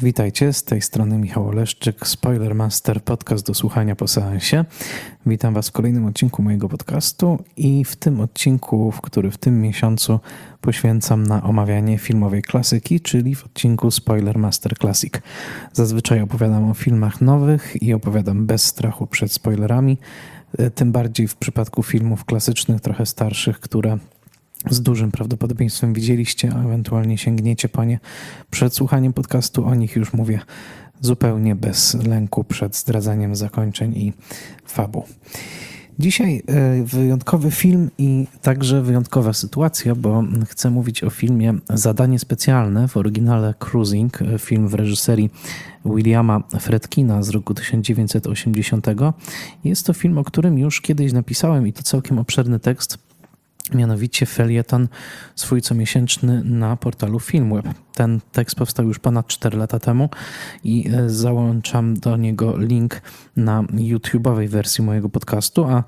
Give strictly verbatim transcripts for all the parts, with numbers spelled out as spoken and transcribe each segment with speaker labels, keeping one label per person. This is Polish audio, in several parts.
Speaker 1: Witajcie, z tej strony Michał Oleszczyk, Spoilermaster, podcast do słuchania po seansie. Witam Was w kolejnym odcinku mojego podcastu i w tym odcinku, w który w tym miesiącu poświęcam na omawianie filmowej klasyki, czyli w odcinku Spoilermaster Classic. Zazwyczaj opowiadam o filmach nowych i opowiadam bez strachu przed spoilerami, tym bardziej w przypadku filmów klasycznych, trochę starszych, które z dużym prawdopodobieństwem widzieliście, a ewentualnie sięgniecie po nie przed słuchaniem podcastu. O nich już mówię zupełnie bez lęku przed zdradzaniem zakończeń i fabuł. Dzisiaj wyjątkowy film i także wyjątkowa sytuacja, bo chcę mówić o filmie Zadanie specjalne, w oryginale Cruising, film w reżyserii Williama Friedkina z roku tysiąc dziewięćset osiemdziesiątego. Jest to film, o którym już kiedyś napisałem i to całkiem obszerny tekst, mianowicie felieton swój comiesięczny na portalu Filmweb. Ten tekst powstał już ponad cztery lata temu i załączam do niego link na YouTube'owej wersji mojego podcastu, a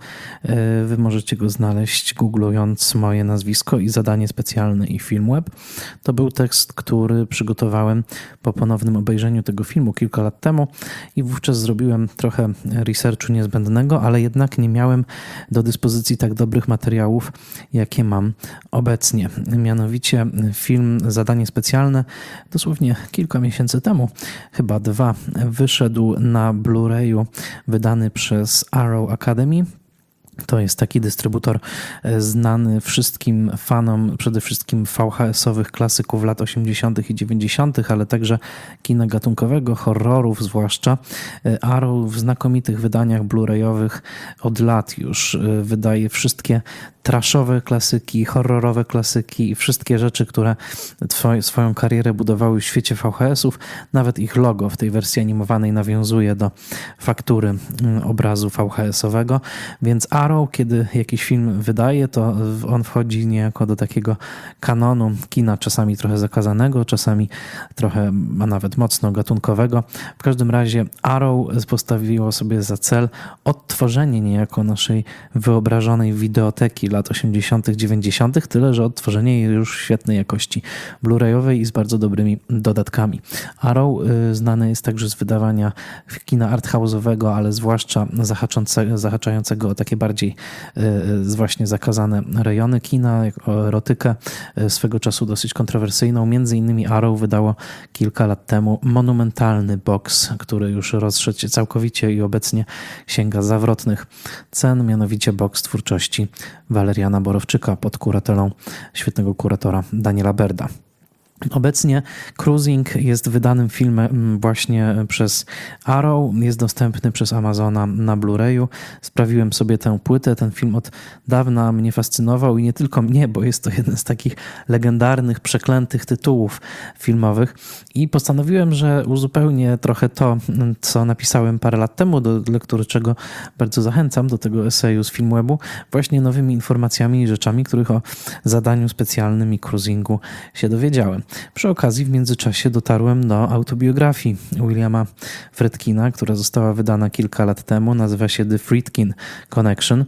Speaker 1: wy możecie go znaleźć googlując moje nazwisko i Zadanie specjalne i Filmweb. To był tekst, który przygotowałem po ponownym obejrzeniu tego filmu kilka lat temu i wówczas zrobiłem trochę researchu niezbędnego, ale jednak nie miałem do dyspozycji tak dobrych materiałów, jakie mam obecnie. Mianowicie film Zadanie specjalne dosłownie kilka miesięcy temu, chyba dwa, wyszedł na Blu-rayu wydany przez Arrow Academy. To jest taki dystrybutor znany wszystkim fanom, przede wszystkim V H S-owych klasyków lat osiemdziesiątych i dziewięćdziesiątych, ale także kina gatunkowego, horrorów zwłaszcza. Arrow w znakomitych wydaniach blu-rayowych od lat już wydaje wszystkie trashowe klasyki, horrorowe klasyki i wszystkie rzeczy, które twoje, swoją karierę budowały w świecie V H S-ów. Nawet ich logo w tej wersji animowanej nawiązuje do faktury obrazu V H S-owego, więc Arrow, kiedy jakiś film wydaje, to on wchodzi niejako do takiego kanonu kina, czasami trochę zakazanego, czasami trochę, a nawet mocno gatunkowego. W każdym razie Arrow postawiło sobie za cel odtworzenie niejako naszej wyobrażonej wideoteki lat osiemdziesiątych, dziewięćdziesiątych, tyle że odtworzenie jej już świetnej jakości blu-rayowej i z bardzo dobrymi dodatkami. Arrow znany jest także z wydawania kina arthouse'owego, ale zwłaszcza zahaczającego o takie bardziej właśnie zakazane rejony kina, jak o erotykę, swego czasu dosyć kontrowersyjną. Między innymi Arrow wydało kilka lat temu monumentalny boks, który już rozszedł się całkowicie i obecnie sięga zawrotnych cen, mianowicie boks twórczości Waleriana Borowczyka pod kuratelą świetnego kuratora Daniela Berda. Obecnie Cruising jest wydanym filmem właśnie przez Arrow, jest dostępny przez Amazona na Blu-rayu. Sprawiłem sobie tę płytę, ten film od dawna mnie fascynował i nie tylko mnie, bo jest to jeden z takich legendarnych, przeklętych tytułów filmowych i postanowiłem, że uzupełnię trochę to, co napisałem parę lat temu, do lektury czego bardzo zachęcam, do tego eseju z Filmwebu, właśnie nowymi informacjami i rzeczami, których o Zadaniu specjalnym i Cruisingu się dowiedziałem. Przy okazji w międzyczasie dotarłem do autobiografii Williama Friedkina, która została wydana kilka lat temu. Nazywa się The Friedkin Connection.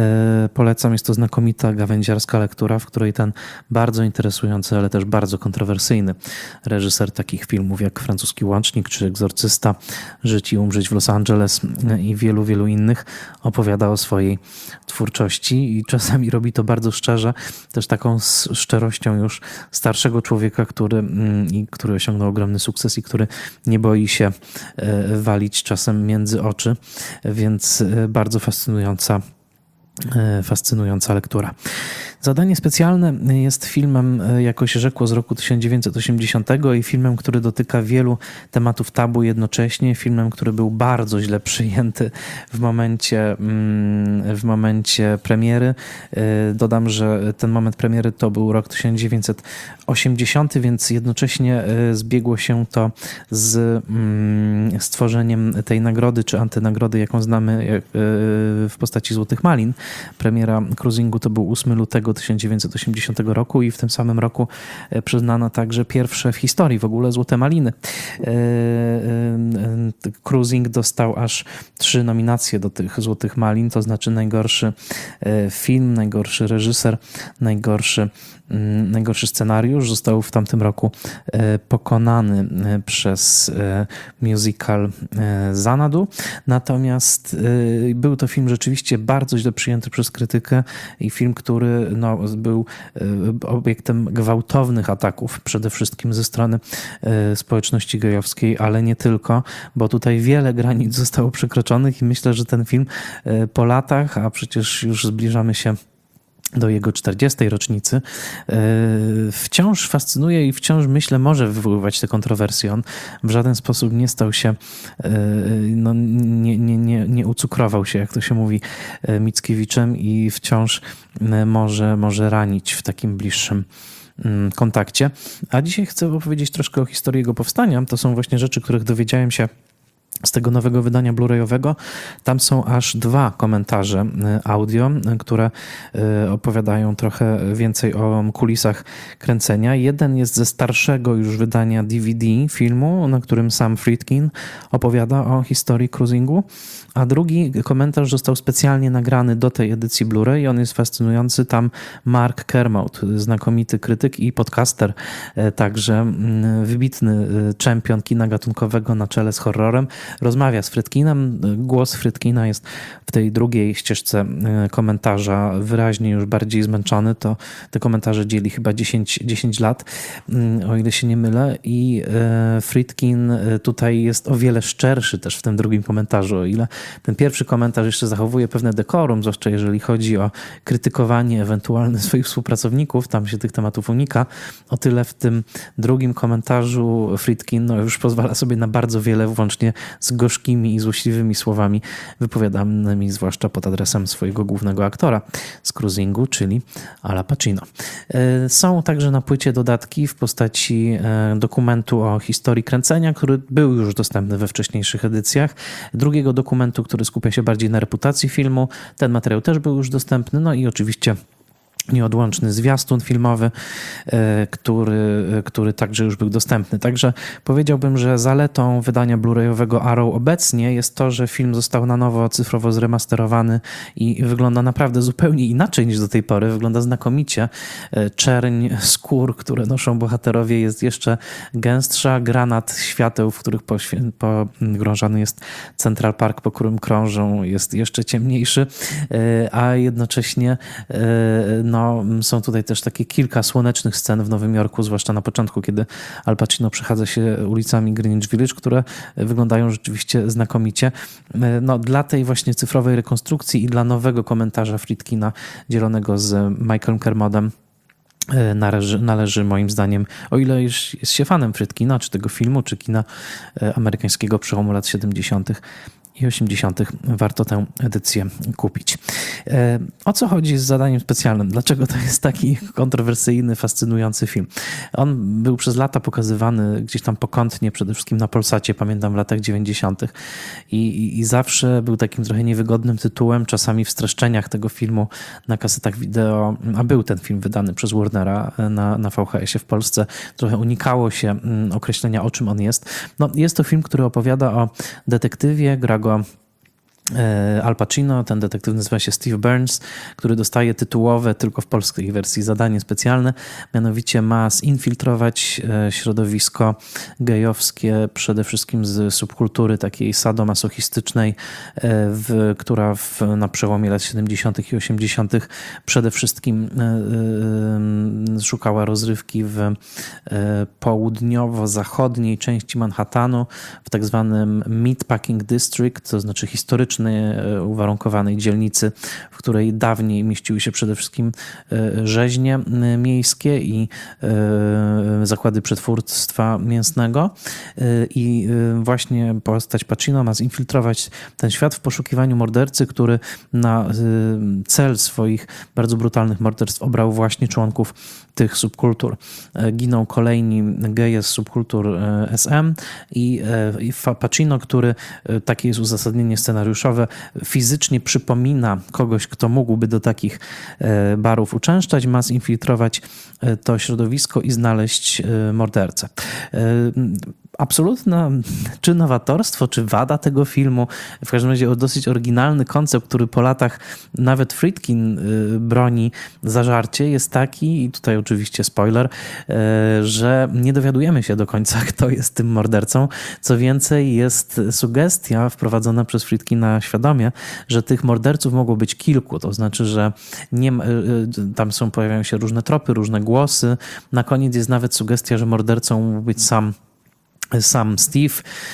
Speaker 1: E, polecam, jest to znakomita gawędziarska lektura, w której ten bardzo interesujący, ale też bardzo kontrowersyjny reżyser takich filmów jak Francuski Łącznik czy Egzorcysta, Żyć i umrzeć w Los Angeles i wielu, wielu innych opowiada o swojej twórczości i czasami robi to bardzo szczerze, też taką szczerością już starszego człowieka, który, i który osiągnął ogromny sukces i który nie boi się walić czasem między oczy, więc bardzo fascynująca fascynująca lektura. Zadanie specjalne jest filmem, jak się rzekło, z roku tysiąc dziewięćset osiemdziesiątego i filmem, który dotyka wielu tematów tabu jednocześnie. Filmem, który był bardzo źle przyjęty w momencie, w momencie premiery. Dodam, że ten moment premiery to był rok tysiąc dziewięćset osiemdziesiąty, więc jednocześnie zbiegło się to z stworzeniem tej nagrody, czy antynagrody, jaką znamy w postaci Złotych Malin. Premiera Cruisingu to był ósmego lutego tysiąc dziewięćset osiemdziesiątego roku i w tym samym roku przyznano także pierwsze w historii w ogóle Złote Maliny. Cruising dostał aż trzy nominacje do tych Złotych Malin, to znaczy najgorszy film, najgorszy reżyser, najgorszy Najgorszy scenariusz. Został w tamtym roku pokonany przez musical Xanadu. Natomiast był to film rzeczywiście bardzo źle przyjęty przez krytykę i film, który no, był obiektem gwałtownych ataków, przede wszystkim ze strony społeczności gejowskiej, ale nie tylko, bo tutaj wiele granic zostało przekroczonych i myślę, że ten film po latach, a przecież już zbliżamy się do jego czterdziestej rocznicy, wciąż fascynuje i wciąż, myślę, może wywoływać te kontrowersje. On w żaden sposób nie stał się, no, nie, nie, nie, nie ucukrował się, jak to się mówi, Mickiewiczem i wciąż może, może ranić w takim bliższym kontakcie. A dzisiaj chcę opowiedzieć troszkę o historii jego powstania. To są właśnie rzeczy, których dowiedziałem się z tego nowego wydania blu-rayowego. Tam są aż dwa komentarze audio, które opowiadają trochę więcej o kulisach kręcenia. Jeden jest ze starszego już wydania D V D filmu, na którym Sam Friedkin opowiada o historii cruisingu, a drugi komentarz został specjalnie nagrany do tej edycji Blu-ray i on jest fascynujący. Tam Mark Kermode, znakomity krytyk i podcaster, także wybitny czempion kina gatunkowego na czele z horrorem, rozmawia z Friedkinem. Głos Friedkina jest w tej drugiej ścieżce komentarza wyraźnie już bardziej zmęczony. To te komentarze dzieli chyba dziesięć, dziesięć lat, o ile się nie mylę. I Friedkin tutaj jest o wiele szczerszy też w tym drugim komentarzu. O ile ten pierwszy komentarz jeszcze zachowuje pewne dekorum, zwłaszcza jeżeli chodzi o krytykowanie ewentualne swoich współpracowników, tam się tych tematów unika, o tyle w tym drugim komentarzu Friedkin no, już pozwala sobie na bardzo wiele, włącznie z gorzkimi i złośliwymi słowami wypowiadanymi zwłaszcza pod adresem swojego głównego aktora z Cruisingu, czyli Ala Pacino. Są także na płycie dodatki w postaci dokumentu o historii kręcenia, który był już dostępny we wcześniejszych edycjach, drugiego dokumentu, który skupia się bardziej na reputacji filmu. Ten materiał też był już dostępny, no i oczywiście nieodłączny zwiastun filmowy, który, który także już był dostępny. Także powiedziałbym, że zaletą wydania blu-rayowego Arrow obecnie jest to, że film został na nowo cyfrowo zremasterowany i wygląda naprawdę zupełnie inaczej niż do tej pory. Wygląda znakomicie. Czerń skór, które noszą bohaterowie, jest jeszcze gęstsza. Granat świateł, w których pogrążany jest Central Park, po którym krążą, jest jeszcze ciemniejszy, a jednocześnie no, są tutaj też takie kilka słonecznych scen w Nowym Jorku, zwłaszcza na początku, kiedy Al Pacino przechadza się ulicami Greenwich Village, które wyglądają rzeczywiście znakomicie. No, dla tej właśnie cyfrowej rekonstrukcji i dla nowego komentarza Friedkina dzielonego z Michaelem Kermodem Należy, należy moim zdaniem, o ile już jest się fanem Friedkina, czy tego filmu, czy kina amerykańskiego przełomu lat siedemdziesiątych i osiemdziesiątych, warto tę edycję kupić. O co chodzi z zadaniem specjalnym? Dlaczego to jest taki kontrowersyjny, fascynujący film? On był przez lata pokazywany gdzieś tam pokątnie, przede wszystkim na Polsacie, pamiętam w latach dziewięćdziesiątych. I, i, i zawsze był takim trochę niewygodnym tytułem, czasami w streszczeniach tego filmu na kasetach wideo, a był ten film wydany przez Warnera na, na V H S-ie w Polsce, trochę unikało się określenia, o czym on jest. No, jest to film, który opowiada o detektywie, gra go Al Pacino, ten detektyw nazywa się Steve Burns, który dostaje tytułowe, tylko w polskiej wersji, zadanie specjalne, mianowicie ma zinfiltrować środowisko gejowskie, przede wszystkim z subkultury takiej sadomasochistycznej, w, która w, na przełomie lat siedemdziesiątych i osiemdziesiątych przede wszystkim szukała rozrywki w południowo-zachodniej części Manhattanu, w tak zwanym Meatpacking District, to znaczy historyczny uwarunkowanej dzielnicy, w której dawniej mieściły się przede wszystkim rzeźnie miejskie i zakłady przetwórstwa mięsnego. I właśnie postać Pacino ma zinfiltrować ten świat w poszukiwaniu mordercy, który na cel swoich bardzo brutalnych morderstw obrał właśnie członków tych subkultur. Giną kolejni geje z subkultur S M i, i Pacino, który, takie jest uzasadnienie scenariuszowe, fizycznie przypomina kogoś, kto mógłby do takich barów uczęszczać, ma zinfiltrować to środowisko i znaleźć mordercę. Absolutne czy nowatorstwo, czy wada tego filmu, w każdym razie dosyć oryginalny koncept, który po latach nawet Friedkin broni zażarcie, jest taki, i tutaj oczywiście spoiler, że nie dowiadujemy się do końca, kto jest tym mordercą. Co więcej, jest sugestia wprowadzona przez Friedkina świadomie, że tych morderców mogło być kilku, to znaczy, że nie, tam są, pojawiają się różne tropy, różne głosy. Na koniec jest nawet sugestia, że mordercą mógł być sam Sam Steve,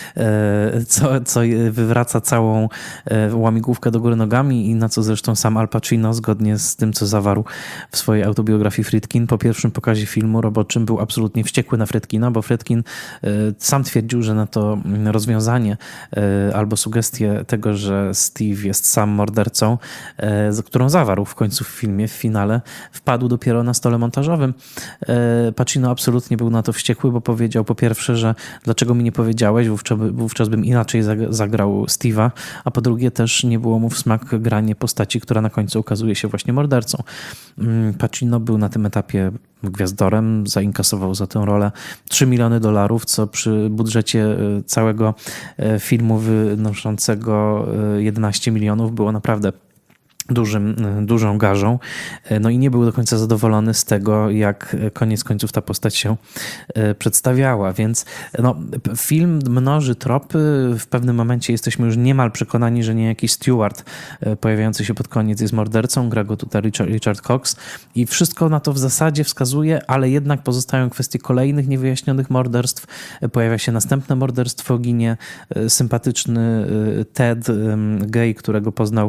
Speaker 1: co, co wywraca całą łamigłówkę do góry nogami i na co zresztą sam Al Pacino, zgodnie z tym, co zawarł w swojej autobiografii Friedkin, po pierwszym pokazie filmu roboczym był absolutnie wściekły na Friedkina, bo Friedkin sam twierdził, że na to rozwiązanie albo sugestię tego, że Steve jest sam mordercą, którą zawarł w końcu w filmie, w finale, wpadł dopiero na stole montażowym. Pacino absolutnie był na to wściekły, bo powiedział po pierwsze, że dlaczego mi nie powiedziałeś, wówczas, wówczas bym inaczej zagrał Steve'a, a po drugie też nie było mu w smak granie postaci, która na końcu okazuje się właśnie mordercą. Pacino był na tym etapie gwiazdorem, zainkasował za tę rolę trzy miliony dolarów, co przy budżecie całego filmu wynoszącego jedenaście milionów było naprawdę Dużym, dużą garzą. No i nie był do końca zadowolony z tego, jak koniec końców ta postać się przedstawiała, więc no, film mnoży tropy. W pewnym momencie jesteśmy już niemal przekonani, że niejaki Stewart pojawiający się pod koniec jest mordercą, gra go tutaj Richard, Richard Cox i wszystko na to w zasadzie wskazuje, ale jednak pozostają kwestie kolejnych niewyjaśnionych morderstw. Pojawia się następne morderstwo, ginie sympatyczny Ted, gej, którego poznał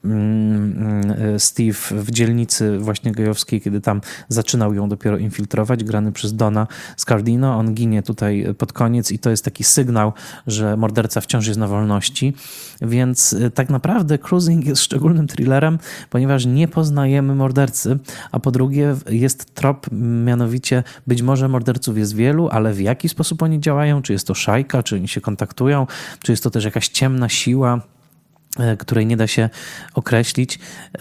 Speaker 1: Steve w dzielnicy właśnie gejowskiej, kiedy tam zaczynał ją dopiero infiltrować, grany przez Dona Scardino. On ginie tutaj pod koniec i to jest taki sygnał, że morderca wciąż jest na wolności. Więc tak naprawdę Cruising jest szczególnym thrillerem, ponieważ nie poznajemy mordercy, a po drugie jest trop, mianowicie być może morderców jest wielu, ale w jaki sposób oni działają? Czy jest to szajka? Czy oni się kontaktują? Czy jest to też jakaś ciemna siła, której nie da się określić.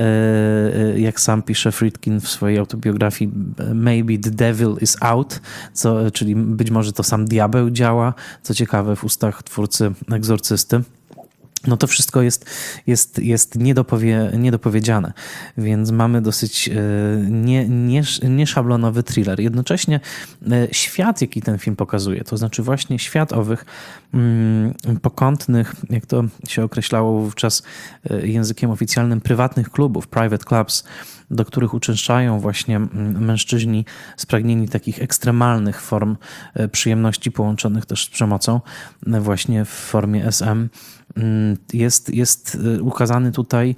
Speaker 1: Jak sam pisze Friedkin w swojej autobiografii, maybe the devil is out, co, czyli być może to sam diabeł działa, co ciekawe w ustach twórcy Egzorcysty. No to wszystko jest, jest, jest niedopowie, niedopowiedziane, więc mamy dosyć nie, nie, nieszablonowy thriller. Jednocześnie świat, jaki ten film pokazuje, to znaczy właśnie świat owych mm, pokątnych, jak to się określało wówczas językiem oficjalnym, prywatnych klubów, private clubs, do których uczęszczają właśnie mężczyźni spragnieni takich ekstremalnych form przyjemności połączonych też z przemocą, właśnie w formie S M. Jest, jest ukazany tutaj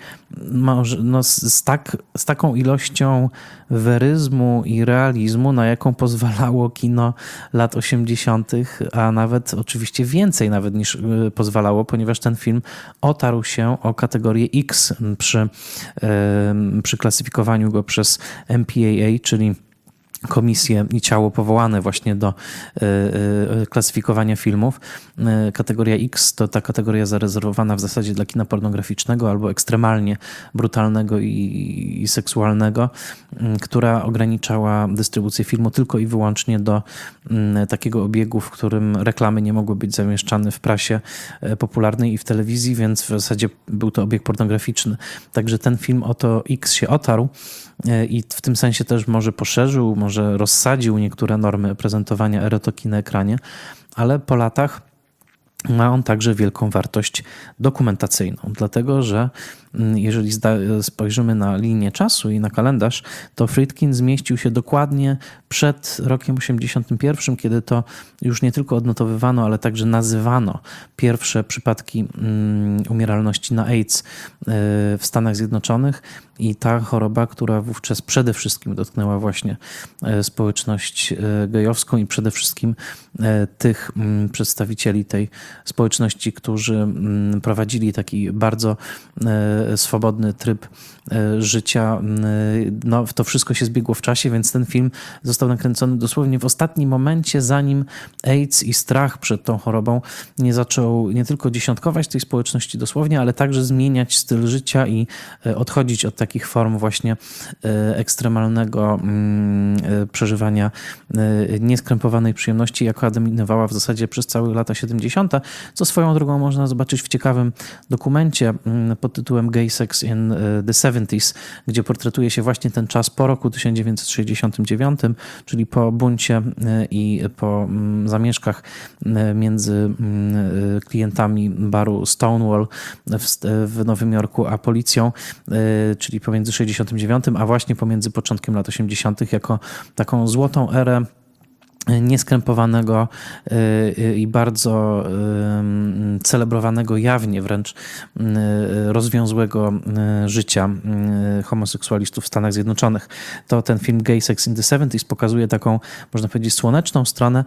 Speaker 1: no, z, tak, z taką ilością weryzmu i realizmu, na jaką pozwalało kino lat osiemdziesiątych, a nawet oczywiście więcej nawet niż pozwalało, ponieważ ten film otarł się o kategorię X przy, przy klasyfikowaniu go przez M P A A, czyli komisje i ciało powołane właśnie do y, y, klasyfikowania filmów. Y, kategoria X to ta kategoria zarezerwowana w zasadzie dla kina pornograficznego albo ekstremalnie brutalnego i, i seksualnego, y, która ograniczała dystrybucję filmu tylko i wyłącznie do y, takiego obiegu, w którym reklamy nie mogły być zamieszczane w prasie y, popularnej i w telewizji, więc w zasadzie był to obieg pornograficzny. Także ten film o to X się otarł y, i w tym sensie też może poszerzył, może że rozsadził niektóre normy prezentowania erotyki na ekranie, ale po latach ma on także wielką wartość dokumentacyjną, dlatego że jeżeli spojrzymy na linię czasu i na kalendarz, to Friedkin zmieścił się dokładnie przed rokiem osiemdziesiątym pierwszym, kiedy to już nie tylko odnotowywano, ale także nazywano pierwsze przypadki umieralności na AIDS w Stanach Zjednoczonych i ta choroba, która wówczas przede wszystkim dotknęła właśnie społeczność gejowską i przede wszystkim tych przedstawicieli tej społeczności, którzy prowadzili taki bardzo swobodny tryb życia. No, to wszystko się zbiegło w czasie, więc ten film został nakręcony dosłownie w ostatnim momencie, zanim AIDS i strach przed tą chorobą nie zaczął nie tylko dziesiątkować tej społeczności dosłownie, ale także zmieniać styl życia i odchodzić od takich form właśnie ekstremalnego przeżywania nieskrępowanej przyjemności, jaka dominowała w zasadzie przez całe lata siedemdziesiąte, co swoją drogą można zobaczyć w ciekawym dokumencie pod tytułem Gay Sex in the seventies, gdzie portretuje się właśnie ten czas po roku tysiąc dziewięćset sześćdziesiątym dziewiątym, czyli po buncie i po zamieszkach między klientami baru Stonewall w Nowym Jorku a policją, czyli pomiędzy sześćdziesiątym dziewiątym a właśnie pomiędzy początkiem lat osiemdziesiątych jako taką złotą erę nieskrępowanego i bardzo celebrowanego jawnie wręcz rozwiązłego życia homoseksualistów w Stanach Zjednoczonych. To ten film Gay Sex in the seventies pokazuje taką, można powiedzieć, słoneczną stronę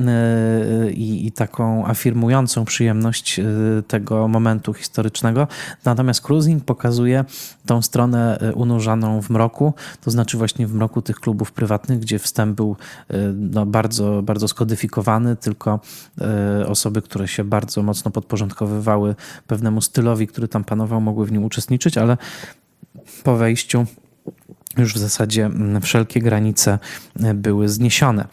Speaker 1: i, i taką afirmującą przyjemność tego momentu historycznego. Natomiast Cruising pokazuje tą stronę unurzaną w mroku, to znaczy właśnie w mroku tych klubów prywatnych, gdzie wstęp był no, bardzo bardzo, bardzo skodyfikowany, tylko osoby, które się bardzo mocno podporządkowywały pewnemu stylowi, który tam panował, mogły w nim uczestniczyć, ale po wejściu już w zasadzie wszelkie granice były zniesione.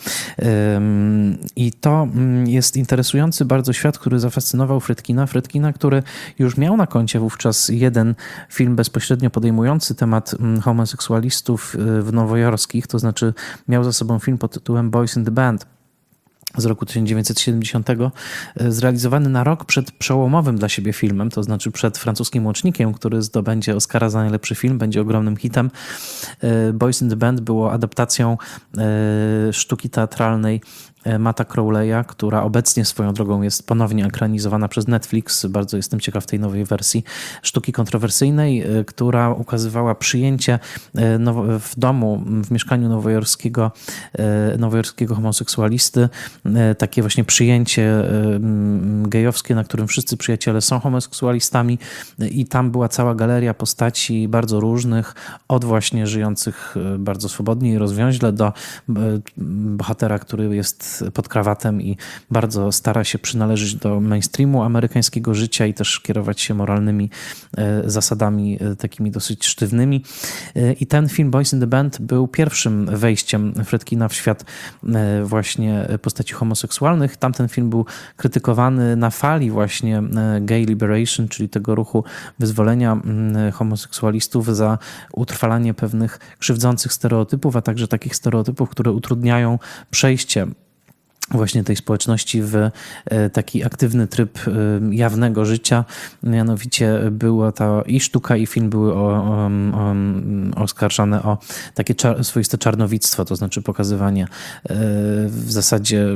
Speaker 1: I to jest interesujący bardzo świat, który zafascynował Friedkina. Friedkina, który już miał na koncie wówczas jeden film bezpośrednio podejmujący temat homoseksualistów w nowojorskich, to znaczy miał za sobą film pod tytułem Boys in the Band z roku tysiąc dziewięćset siedemdziesiątego, zrealizowany na rok przed przełomowym dla siebie filmem, to znaczy przed Francuskim Łącznikiem, który zdobędzie Oscara za najlepszy film, będzie ogromnym hitem. Boys in the Band było adaptacją sztuki teatralnej Matta Crowley'a, która obecnie swoją drogą jest ponownie ekranizowana przez Netflix. Bardzo jestem ciekaw tej nowej wersji sztuki kontrowersyjnej, która ukazywała przyjęcie w domu, w mieszkaniu nowojorskiego, nowojorskiego homoseksualisty. Takie właśnie przyjęcie gejowskie, na którym wszyscy przyjaciele są homoseksualistami i tam była cała galeria postaci bardzo różnych, od właśnie żyjących bardzo swobodnie i rozwiąźle do bohatera, który jest pod krawatem i bardzo stara się przynależeć do mainstreamu amerykańskiego życia i też kierować się moralnymi zasadami takimi dosyć sztywnymi. I ten film Boys in the Band był pierwszym wejściem Friedkina w świat właśnie postaci homoseksualnych. Tamten film był krytykowany na fali właśnie gay liberation, czyli tego ruchu wyzwolenia homoseksualistów za utrwalanie pewnych krzywdzących stereotypów, a także takich stereotypów, które utrudniają przejście właśnie tej społeczności w taki aktywny tryb jawnego życia. Mianowicie była ta i sztuka, i film były o, o, o, oskarżane o takie czar, swoiste czarnowictwo, to znaczy pokazywanie w zasadzie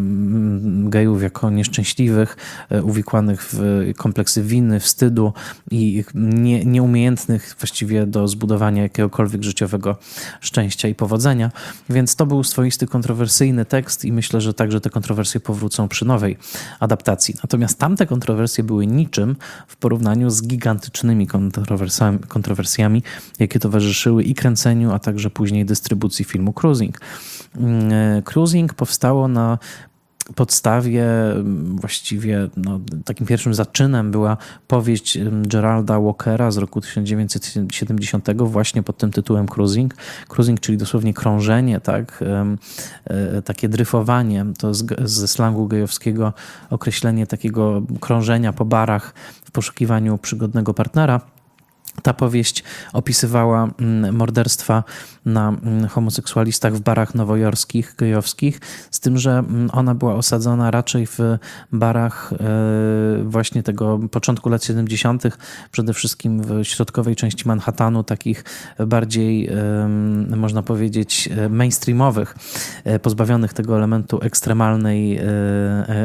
Speaker 1: gejów jako nieszczęśliwych, uwikłanych w kompleksy winy, wstydu i nie, nieumiejętnych właściwie do zbudowania jakiegokolwiek życiowego szczęścia i powodzenia. Więc to był swoisty kontrowersyjny tekst i myślę, że także te kontrowersje powrócą przy nowej adaptacji. Natomiast tamte kontrowersje były niczym w porównaniu z gigantycznymi kontrowersjami, kontrowersjami jakie towarzyszyły i kręceniu, a także później dystrybucji filmu Cruising. Cruising powstało na podstawie właściwie no, takim pierwszym zaczynem była powieść Geralda Walkera z roku tysiąc dziewięćset siedemdziesiątego właśnie pod tym tytułem Cruising. Cruising, czyli dosłownie krążenie, tak? Takie dryfowanie, to ze slangu gejowskiego określenie takiego krążenia po barach w poszukiwaniu przygodnego partnera. Ta powieść opisywała morderstwa na homoseksualistach w barach nowojorskich, gejowskich, z tym, że ona była osadzona raczej w barach właśnie tego początku lat siedemdziesiątych, przede wszystkim w środkowej części Manhattanu, takich bardziej, można powiedzieć, mainstreamowych, pozbawionych tego elementu ekstremalnej,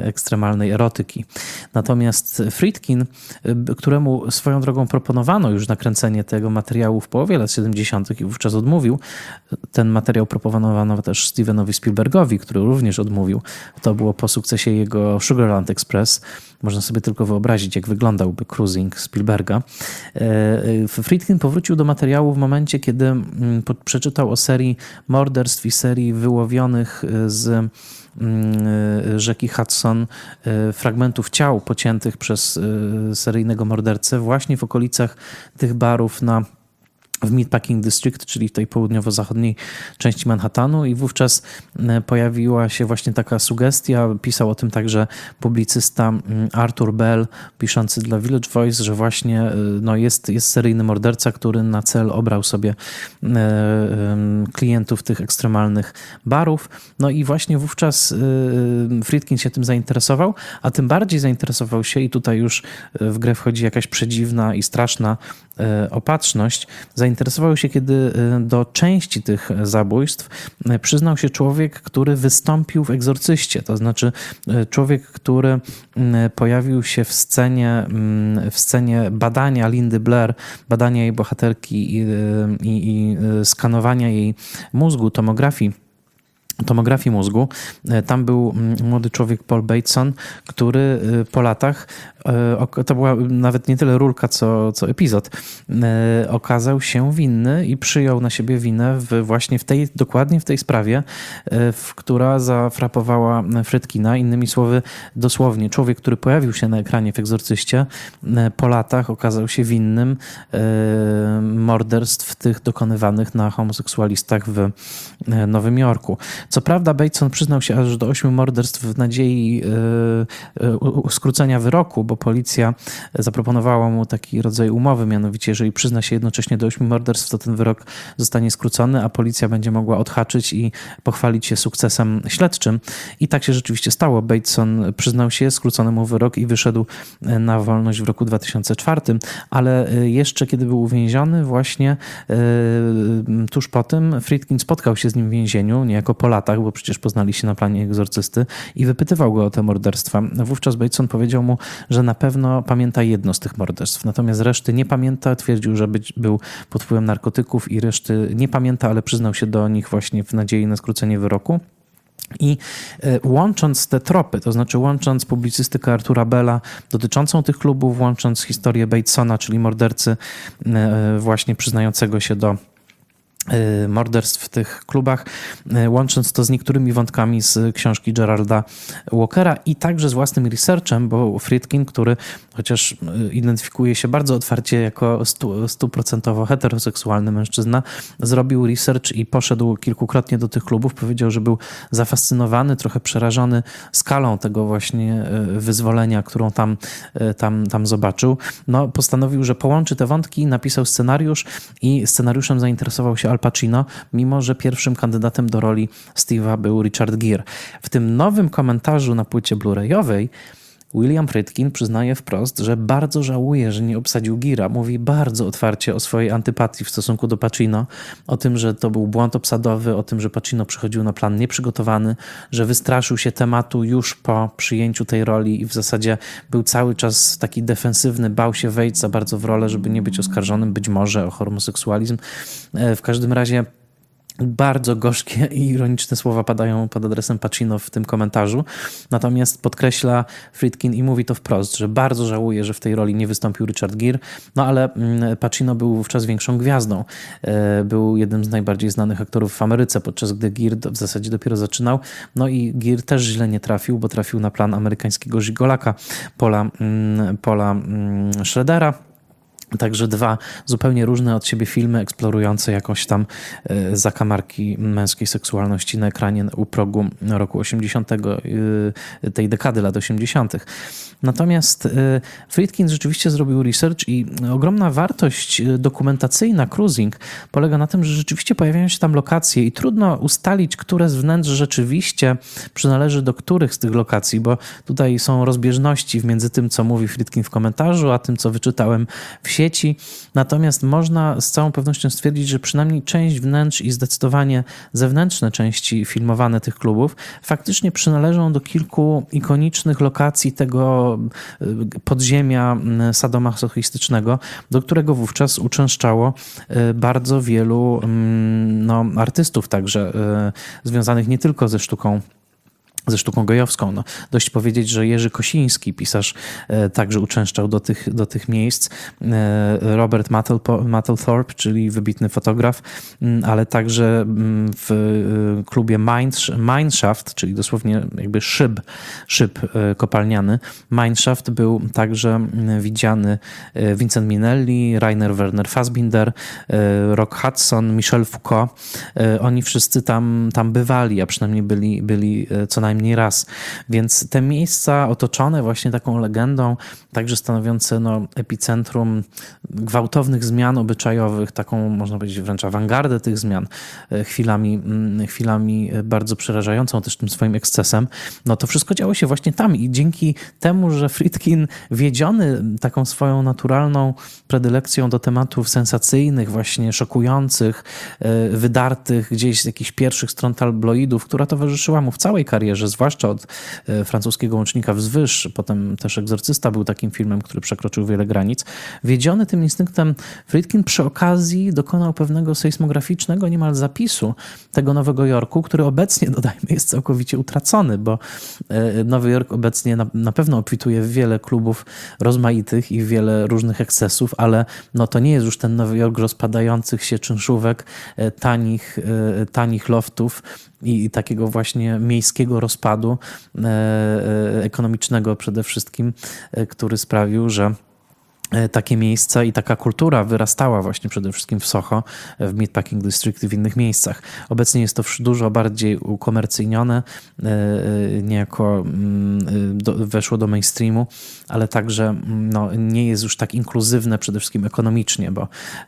Speaker 1: ekstremalnej erotyki. Natomiast Friedkin, któremu swoją drogą proponowano już na nakręcenie tego materiału w połowie lat siedemdziesiątych i wówczas odmówił. Ten materiał proponowano też Stevenowi Spielbergowi, który również odmówił. To było po sukcesie jego Sugarland Express. Można sobie tylko wyobrazić, jak wyglądałby cruising Spielberga. Friedkin powrócił do materiału w momencie, kiedy przeczytał o serii morderstw i serii wyłowionych z rzeki Hudson fragmentów ciał pociętych przez seryjnego mordercę właśnie w okolicach tych barów na w Meatpacking District, czyli w tej południowo-zachodniej części Manhattanu, i wówczas pojawiła się właśnie taka sugestia, pisał o tym także publicysta Arthur Bell, piszący dla Village Voice, że właśnie no jest, jest seryjny morderca, który na cel obrał sobie klientów tych ekstremalnych barów. No i właśnie wówczas Friedkin się tym zainteresował, a tym bardziej zainteresował się, i tutaj już w grę wchodzi jakaś przedziwna i straszna opatrzność, zainteresował się, kiedy do części tych zabójstw przyznał się człowiek, który wystąpił w Egzorcyście. To znaczy człowiek, który pojawił się w scenie, w scenie badania Lindy Blair, badania jej bohaterki i, i, i skanowania jej mózgu, tomografii. tomografii mózgu. Tam był młody człowiek Paul Bateson, który po latach, to była nawet nie tyle rulka, co, co epizod, okazał się winny i przyjął na siebie winę w, właśnie w tej, dokładnie w tej sprawie, w, która zafrapowała Friedkina. Innymi słowy, dosłownie człowiek, który pojawił się na ekranie w Egzorcyście, po latach okazał się winnym morderstw tych dokonywanych na homoseksualistach w Nowym Jorku. Co prawda Bateson przyznał się aż do ośmiu morderstw w nadziei skrócenia wyroku, bo policja zaproponowała mu taki rodzaj umowy, mianowicie jeżeli przyzna się jednocześnie do ośmiu morderstw, to ten wyrok zostanie skrócony, a policja będzie mogła odhaczyć i pochwalić się sukcesem śledczym. I tak się rzeczywiście stało. Bateson przyznał się, skrócono mu wyrok i wyszedł na wolność w roku dwa tysiące czwartym, ale jeszcze kiedy był uwięziony, właśnie tuż po tym Friedkin spotkał się z nim w więzieniu, niejako po latach, bo przecież poznali się na planie Egzorcysty, i wypytywał go o te morderstwa. Wówczas Bateson powiedział mu, że na pewno pamięta jedno z tych morderstw, natomiast reszty nie pamięta. Twierdził, że być, był pod wpływem narkotyków i reszty nie pamięta, ale przyznał się do nich właśnie w nadziei na skrócenie wyroku. I łącząc te tropy, to znaczy łącząc publicystykę Artura Bella dotyczącą tych klubów, łącząc historię Batesona, czyli mordercy właśnie przyznającego się do morderstw w tych klubach, łącząc to z niektórymi wątkami z książki Geralda Walkera i także z własnym researchem, bo Friedkin, który chociaż identyfikuje się bardzo otwarcie jako stuprocentowo heteroseksualny mężczyzna, zrobił research i poszedł kilkukrotnie do tych klubów. Powiedział, że był zafascynowany, trochę przerażony skalą tego właśnie wyzwolenia, którą tam, tam, tam zobaczył. No, postanowił, że połączy te wątki, napisał scenariusz i scenariuszem zainteresował się Al Pacino, mimo że pierwszym kandydatem do roli Steve'a był Richard Gere. W tym nowym komentarzu na płycie Blu-rayowej William Friedkin przyznaje wprost, że bardzo żałuje, że nie obsadził Gere'a. Mówi bardzo otwarcie o swojej antypatii w stosunku do Pacino, o tym, że to był błąd obsadowy, o tym, że Pacino przychodził na plan nieprzygotowany, że wystraszył się tematu już po przyjęciu tej roli i w zasadzie był cały czas taki defensywny, bał się wejść za bardzo w rolę, żeby nie być oskarżonym być może o homoseksualizm. W każdym razie bardzo gorzkie i ironiczne słowa padają pod adresem Pacino w tym komentarzu. Natomiast podkreśla Friedkin i mówi to wprost, że bardzo żałuje, że w tej roli nie wystąpił Richard Gere, no ale Pacino był wówczas większą gwiazdą. Był jednym z najbardziej znanych aktorów w Ameryce, podczas gdy Gere w zasadzie dopiero zaczynał. No i Gere też źle nie trafił, bo trafił na plan amerykańskiego żigolaka Paula, Paula Schroedera. Także dwa zupełnie różne od siebie filmy eksplorujące jakoś tam zakamarki męskiej seksualności na ekranie u progu roku osiemdziesiątego, tej dekady lat osiemdziesiątych. Natomiast Friedkin rzeczywiście zrobił research i ogromna wartość dokumentacyjna cruising polega na tym, że rzeczywiście pojawiają się tam lokacje i trudno ustalić, które z wnętrz rzeczywiście przynależy do których z tych lokacji, bo tutaj są rozbieżności między tym, co mówi Friedkin w komentarzu, a tym, co wyczytałem w sieci. sieci. Natomiast można z całą pewnością stwierdzić, że przynajmniej część wnętrz i zdecydowanie zewnętrzne części filmowane tych klubów faktycznie przynależą do kilku ikonicznych lokacji tego podziemia sadomasochistycznego, do którego wówczas uczęszczało bardzo wielu no, artystów także związanych nie tylko ze sztuką ze sztuką gejowską. No, dość powiedzieć, że Jerzy Kosiński, pisarz, e, także uczęszczał do tych, do tych miejsc. E, Robert Mapplethorpe, czyli wybitny fotograf, m, ale także m, w e, klubie Mineshaft, czyli dosłownie jakby szyb, szyb e, kopalniany. Mineshaft był także m, widziany e, Vincent Minnelli, Rainer Werner Fassbinder, e, Rock Hudson, Michel Foucault. E, oni wszyscy tam, tam bywali, a przynajmniej byli, byli e, co najmniej nie raz. Więc te miejsca otoczone właśnie taką legendą, także stanowiące no, epicentrum gwałtownych zmian obyczajowych, taką można powiedzieć wręcz awangardę tych zmian, chwilami, chwilami bardzo przerażającą też tym swoim ekscesem, no to wszystko działo się właśnie tam i dzięki temu, że Friedkin wiedziony taką swoją naturalną predylekcją do tematów sensacyjnych, właśnie szokujących, wydartych gdzieś z jakichś pierwszych stron tabloidów, która towarzyszyła mu w całej karierze, zwłaszcza od francuskiego Łącznika wzwyż, potem też Egzorcysta był takim filmem, który przekroczył wiele granic. Wiedziony tym instynktem, Friedkin przy okazji dokonał pewnego sejsmograficznego niemal zapisu tego Nowego Jorku, który obecnie, dodajmy, jest całkowicie utracony, bo Nowy Jork obecnie na, na pewno obfituje w wiele klubów rozmaitych i wiele różnych ekscesów, ale no to nie jest już ten Nowy Jork rozpadających się czynszówek, tanich, tanich loftów i takiego właśnie miejskiego rozpadu ekonomicznego przede wszystkim, który sprawił, że takie miejsca i taka kultura wyrastała właśnie przede wszystkim w Soho, w Meatpacking District i w innych miejscach. Obecnie jest to dużo bardziej ukomercyjnione, niejako do, weszło do mainstreamu, ale także no, nie jest już tak inkluzywne przede wszystkim ekonomicznie, bo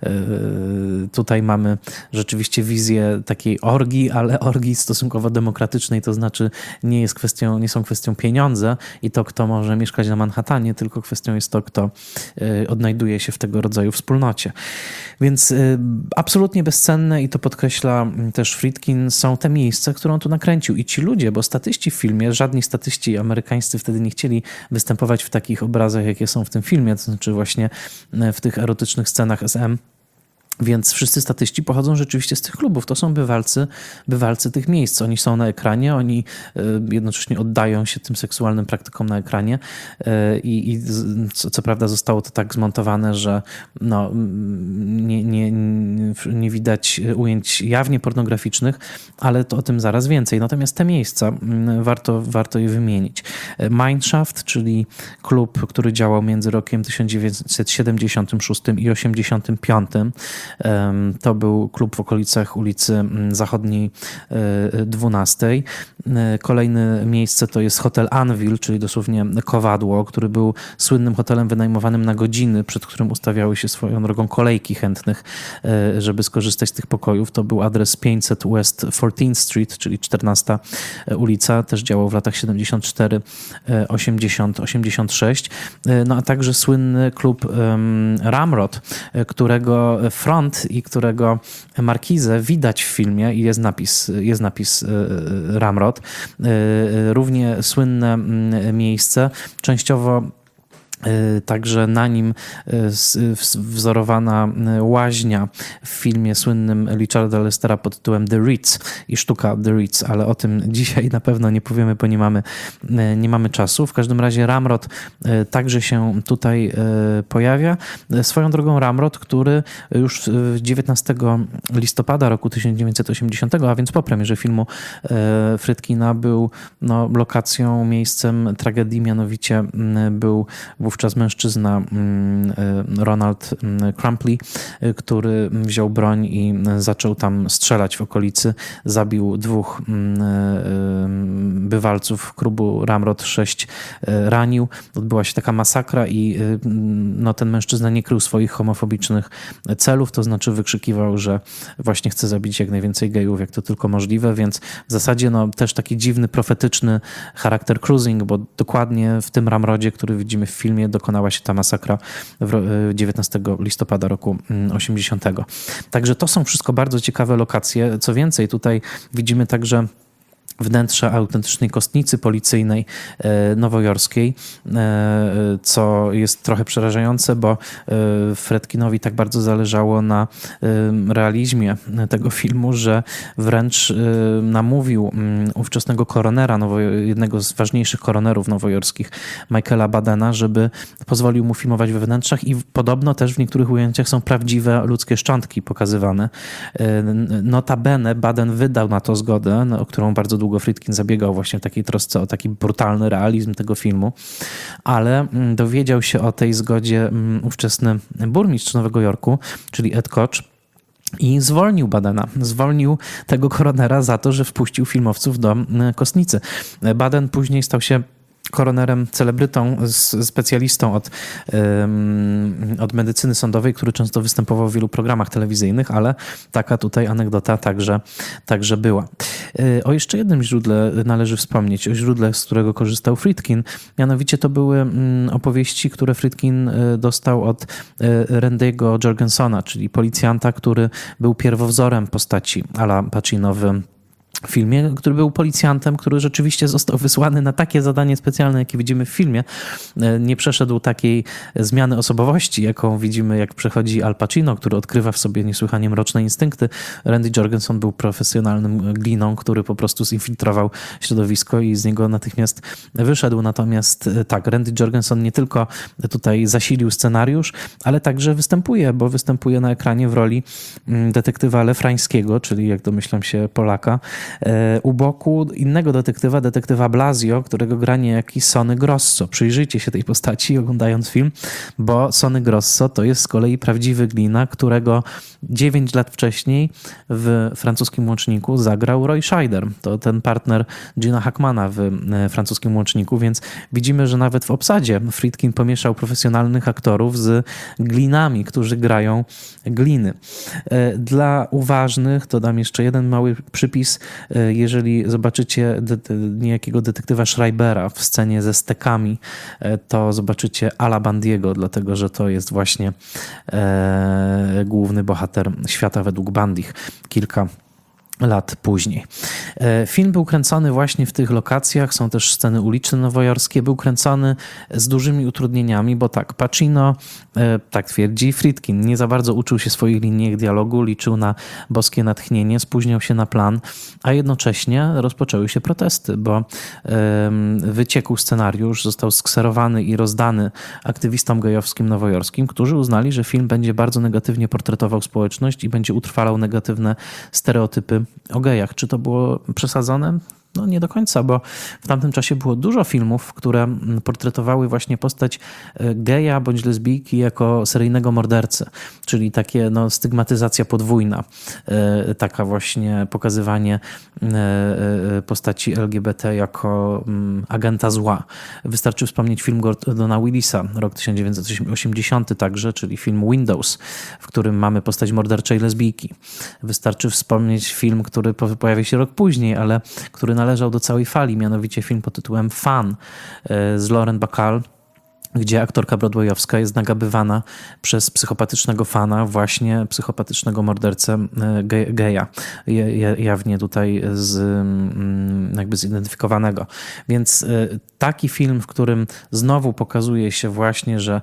Speaker 1: tutaj mamy rzeczywiście wizję takiej orgii, ale orgii stosunkowo demokratycznej, to znaczy nie jest kwestią, nie są kwestią pieniądze i to, kto może mieszkać na Manhattanie, tylko kwestią jest to, kto odnajduje się w tego rodzaju wspólnocie. Więc absolutnie bezcenne i to podkreśla też Friedkin, są te miejsca, które on tu nakręcił i ci ludzie, bo statyści w filmie, żadni statyści amerykańscy wtedy nie chcieli występować w takich obrazach, jakie są w tym filmie, to znaczy właśnie w tych erotycznych scenach S M. Więc wszyscy statyści pochodzą rzeczywiście z tych klubów. To są bywalcy, bywalcy tych miejsc. Oni są na ekranie, oni jednocześnie oddają się tym seksualnym praktykom na ekranie i, i co, co prawda zostało to tak zmontowane, że no, nie, nie, nie widać ujęć jawnie pornograficznych, ale to o tym zaraz więcej. Natomiast te miejsca warto, warto je wymienić. Mineshaft, czyli klub, który działał między rokiem tysiąc dziewięćset siedemdziesiątym szóstym i osiemdziesiątym piątym. To był klub w okolicach ulicy Zachodniej dwunastej. Kolejne miejsce to jest hotel Anvil, czyli dosłownie kowadło, który był słynnym hotelem wynajmowanym na godziny, przed którym ustawiały się swoją drogą kolejki chętnych, żeby skorzystać z tych pokojów. To był adres pięćset West czternastej Street, czyli czternasta ulica. Też działał w latach siedemdziesiąt cztery osiemdziesiąt osiemdziesiąt sześć. No a także słynny klub Ramrod, którego front i którego markizę widać w filmie i jest napis, jest napis Ramrod. Równie słynne miejsce, częściowo także na nim wzorowana łaźnia w filmie słynnym Richarda Lestera pod tytułem The Ritz i sztuka The Ritz, ale o tym dzisiaj na pewno nie powiemy, bo nie mamy, nie mamy czasu. W każdym razie Ramrod także się tutaj pojawia. Swoją drogą Ramrod, który już dziewiętnastego listopada roku tysiąc dziewięćset osiemdziesiątego, a więc po premierze filmu Friedkina, był no, lokacją, miejscem tragedii, mianowicie był wówczas mężczyzna Ronald Crumpley, który wziął broń i zaczął tam strzelać w okolicy. Zabił dwóch bywalców klubu Ramrod sześć ranił. Odbyła się taka masakra i no, ten mężczyzna nie krył swoich homofobicznych celów, to znaczy wykrzykiwał, że właśnie chce zabić jak najwięcej gejów, jak to tylko możliwe, więc w zasadzie no, też taki dziwny, profetyczny charakter cruising, bo dokładnie w tym Ramrodzie, który widzimy w filmie, dokonała się ta masakra dziewiętnastego listopada roku osiemdziesiątego. Także to są wszystko bardzo ciekawe lokacje. Co więcej, tutaj widzimy także wnętrze autentycznej kostnicy policyjnej nowojorskiej, co jest trochę przerażające, bo Friedkinowi tak bardzo zależało na realizmie tego filmu, że wręcz namówił ówczesnego koronera, jednego z ważniejszych koronerów nowojorskich, Michaela Badena, żeby pozwolił mu filmować we wnętrzach i podobno też w niektórych ujęciach są prawdziwe ludzkie szczątki pokazywane. Notabene Baden wydał na to zgodę, o którą bardzo długo Friedkin zabiegał właśnie w takiej trosce o taki brutalny realizm tego filmu, ale dowiedział się o tej zgodzie ówczesny burmistrz Nowego Jorku, czyli Ed Koch, i zwolnił Badena. Zwolnił tego koronera za to, że wpuścił filmowców do kostnicy. Baden później stał się koronerem, celebrytą, specjalistą od, od medycyny sądowej, który często występował w wielu programach telewizyjnych, ale taka tutaj anegdota także, także była. O jeszcze jednym źródle należy wspomnieć, o źródle, z którego korzystał Friedkin. Mianowicie to były opowieści, które Friedkin dostał od Randy'ego Jorgensona, czyli policjanta, który był pierwowzorem postaci Ala Pacino w filmie, który był policjantem, który rzeczywiście został wysłany na takie zadanie specjalne, jakie widzimy w filmie. Nie przeszedł takiej zmiany osobowości, jaką widzimy, jak przechodzi Al Pacino, który odkrywa w sobie niesłychanie mroczne instynkty. Randy Jorgensen był profesjonalnym gliną, który po prostu zinfiltrował środowisko i z niego natychmiast wyszedł. Natomiast tak, Randy Jorgensen nie tylko tutaj zasilił scenariusz, ale także występuje, bo występuje na ekranie w roli detektywa Lefrańskiego, czyli jak domyślam się Polaka, u boku innego detektywa, detektywa Blasio, którego gra niejaki Sonny Grosso. Przyjrzyjcie się tej postaci, oglądając film, bo Sonny Grosso to jest z kolei prawdziwy glina, którego dziewięć lat wcześniej w francuskim Łączniku zagrał Roy Scheider. To ten partner Gina Hackmana w francuskim Łączniku, więc widzimy, że nawet w obsadzie Friedkin pomieszał profesjonalnych aktorów z glinami, którzy grają gliny. Dla uważnych dodam jeszcze jeden mały przypis. Jeżeli zobaczycie niejakiego detektywa Schreibera w scenie ze stekami, to zobaczycie Ala Bandiego, dlatego że to jest właśnie e, główny bohater Świata według Bandich. Kilka lat później. Film był kręcony właśnie w tych lokacjach, są też sceny uliczne nowojorskie, był kręcony z dużymi utrudnieniami, bo tak, Pacino, tak twierdzi Friedkin, nie za bardzo uczył się swoich linijek dialogu, liczył na boskie natchnienie, spóźniał się na plan, a jednocześnie rozpoczęły się protesty, bo wyciekł scenariusz, został skserowany i rozdany aktywistom gejowskim nowojorskim, którzy uznali, że film będzie bardzo negatywnie portretował społeczność i będzie utrwalał negatywne stereotypy o gejach. Czy to było przesadzone? No nie do końca, bo w tamtym czasie było dużo filmów, które portretowały właśnie postać geja bądź lesbijki jako seryjnego mordercy, czyli takie no, stygmatyzacja podwójna, taka właśnie pokazywanie postaci L G B T jako agenta zła. Wystarczy wspomnieć film Gordona Willisa, rok tysiąc dziewięćset osiemdziesiąty także, czyli film Windows, w którym mamy postać morderczej lesbijki. Wystarczy wspomnieć film, który pojawia się rok później, ale który należał do całej fali, mianowicie film pod tytułem Fan z Lauren Bacall, gdzie aktorka broadwayowska jest nagabywana przez psychopatycznego fana, właśnie psychopatycznego mordercę ge- geja, jawnie tutaj z, jakby zidentyfikowanego. Więc taki film, w którym znowu pokazuje się właśnie, że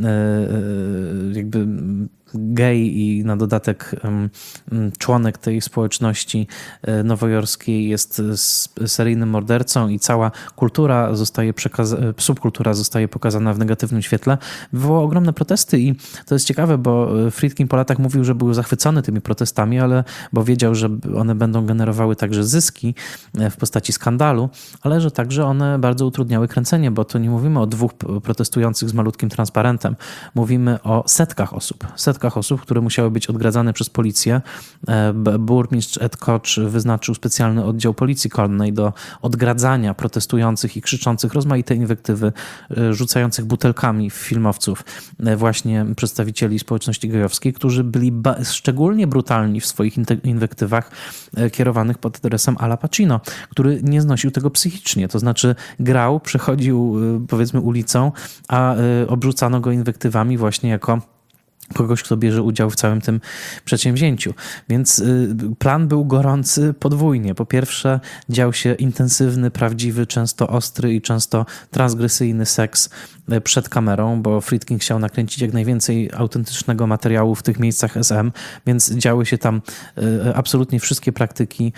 Speaker 1: jakby gej i na dodatek członek tej społeczności nowojorskiej jest seryjnym mordercą i cała kultura zostaje przekazana, subkultura zostaje pokazana w negatywnym świetle, wywołało ogromne protesty i to jest ciekawe, bo Friedkin po latach mówił, że był zachwycony tymi protestami, ale bo wiedział, że one będą generowały także zyski w postaci skandalu, ale że także one bardzo utrudniały kręcenie, bo to nie mówimy o dwóch protestujących z malutkim transparentem, mówimy o setkach osób, setkach setkach osób, które musiały być odgradzane przez policję. Burmistrz Ed Koch wyznaczył specjalny oddział policji konnej do odgradzania protestujących i krzyczących rozmaite inwektywy, rzucających butelkami w filmowców właśnie przedstawicieli społeczności gejowskiej, którzy byli ba- szczególnie brutalni w swoich inwektywach kierowanych pod adresem Ala Pacino, który nie znosił tego psychicznie. To znaczy grał, przechodził powiedzmy ulicą, a obrzucano go inwektywami właśnie jako kogoś, kto bierze udział w całym tym przedsięwzięciu. Więc plan był gorący podwójnie. Po pierwsze, dział się intensywny, prawdziwy, często ostry i często transgresyjny seks przed kamerą, bo Friedkin chciał nakręcić jak najwięcej autentycznego materiału w tych miejscach S M, więc działy się tam absolutnie wszystkie praktyki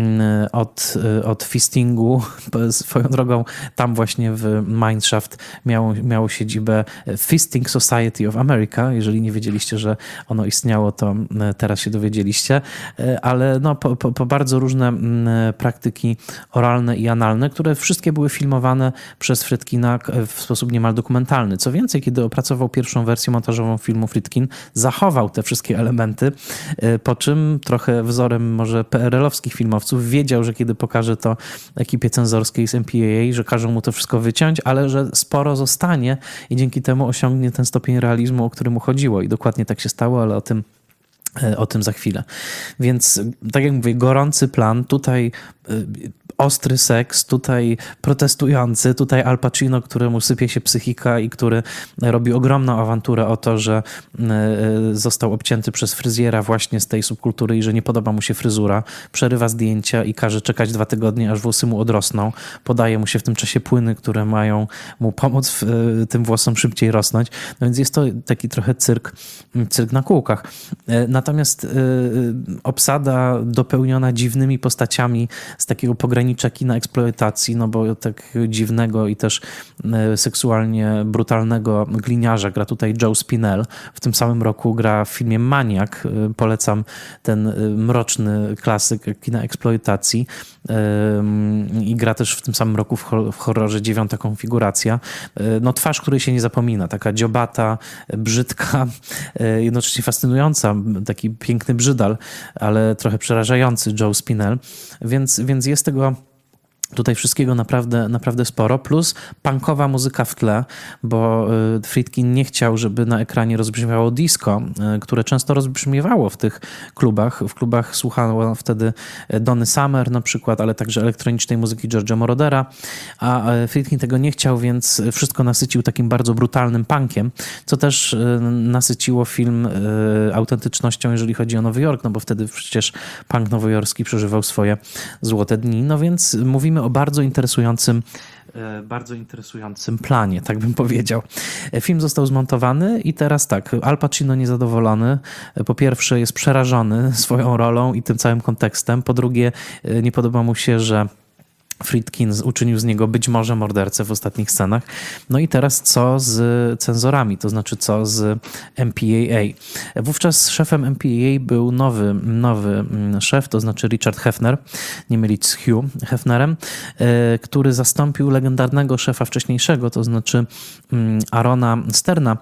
Speaker 1: od, od fistingu. Swoją drogą tam właśnie w Mineshaft miało, miało siedzibę Fisting Society of America. Jeżeli nie wiedzieliście, że ono istniało, to teraz się dowiedzieliście, ale no, po, po, po bardzo różne praktyki oralne i analne, które wszystkie były filmowane przez Friedkina w sposób niemal dokumentalny. Co więcej, kiedy opracował pierwszą wersję montażową filmu, Friedkin zachował te wszystkie elementy, po czym trochę wzorem może P R L-owskich filmowców wiedział, że kiedy pokaże to ekipie cenzorskiej z M P A A, że każą mu to wszystko wyciąć, ale że sporo zostanie i dzięki temu osiągnie ten stopień realizmu, o który mu chodziło. I dokładnie tak się stało, ale o tym O tym za chwilę. Więc tak jak mówię, gorący plan, tutaj ostry seks, tutaj protestujący, tutaj Al Pacino, któremu sypie się psychika i który robi ogromną awanturę o to, że został obcięty przez fryzjera właśnie z tej subkultury i że nie podoba mu się fryzura, przerywa zdjęcia i każe czekać dwa tygodnie, aż włosy mu odrosną. Podaje mu się w tym czasie płyny, które mają mu pomóc tym włosom szybciej rosnąć. No więc jest to taki trochę cyrk, cyrk na kółkach. Natomiast obsada dopełniona dziwnymi postaciami z takiego pogranicza kina eksploatacji, no bo tak dziwnego i też seksualnie brutalnego gliniarza gra tutaj Joe Spinell. W tym samym roku gra w filmie Maniak. Polecam ten mroczny klasyk kina eksploatacji. I gra też w tym samym roku w horrorze Dziewiąta konfiguracja. No twarz, której się nie zapomina. Taka dziobata, brzydka, jednocześnie fascynująca. Taki piękny brzydal, ale trochę przerażający Joe Spinell. Więc, więc jest tego tutaj wszystkiego naprawdę, naprawdę sporo, plus punkowa muzyka w tle, bo Friedkin nie chciał, żeby na ekranie rozbrzmiewało disco, które często rozbrzmiewało w tych klubach. W klubach słuchano wtedy Donny Summer na przykład, ale także elektronicznej muzyki George'a Morodera, a Friedkin tego nie chciał, więc wszystko nasycił takim bardzo brutalnym punkiem, co też nasyciło film autentycznością, jeżeli chodzi o Nowy Jork, no bo wtedy przecież punk nowojorski przeżywał swoje złote dni, no więc mówimy o bardzo interesującym, bardzo interesującym planie, tak bym powiedział. Film został zmontowany i teraz tak, Al Pacino niezadowolony. Po pierwsze jest przerażony swoją rolą i tym całym kontekstem. Po drugie nie podoba mu się, że Friedkin uczynił z niego być może mordercę w ostatnich scenach. No i teraz co z cenzorami, to znaczy co z M P A A. Wówczas szefem M P A A był nowy, nowy szef, to znaczy Richard Hefner, nie mylić z Hugh Hefnerem, który zastąpił legendarnego szefa wcześniejszego, to znaczy Arona Sterna,